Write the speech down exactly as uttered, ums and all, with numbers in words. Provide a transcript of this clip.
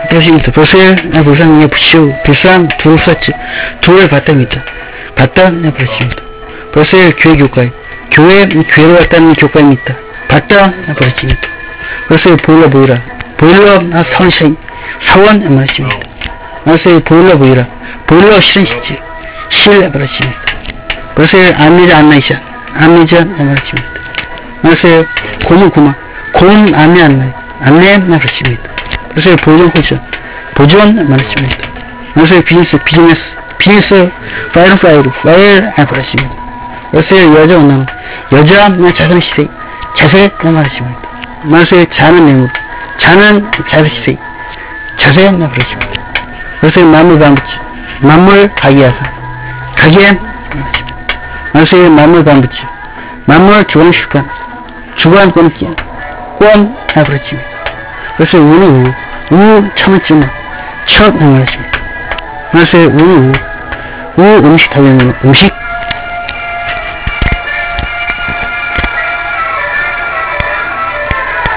그러십니다. 벌써의 불상에 부시오. 불상 둘 썼지. 둘을 바탕이다. 바탕 버릇입니다. 벌써의 교회 교과에. 교회, 교회로 왔다는 교과입니다. 바탕 버릇입니다. 벌써의 보일러 보이라. 보일러 선샤인. 사원 버릇입니다. 벌써의 보일러 보이라. 보일러 실은 실지. 실 버릇입니다. 벌써의 아미자 안나이샤. 아미자 버릇입니다. 벌써의 고문 구마. 곤 안내 안내. 안내 버릇입니다. 벌써의 보존 호전. 보존 버릇입니다. 벌써의 비즈니스 비즈니스. 비즈니스 파일 파일 파일 버릇입니다. 벌써의 여자 원남. 여자 자선 시세. 자세 버릇입니다. 벌써의 자는 뇌물. 자는 자세 시세. 자세 버릇입니다. 벌써의 만물 반부치. 만물 가기야사. 가게 버릇입니다. 벌써의 만물 반부치. 만물 주관 주관. 주관 권기야. 권 버릇입니다. 벌써의 우는 우. 우 참았지만 첫 버릇입니다. 벌써의 우는 우. 우 음식 가게는 음식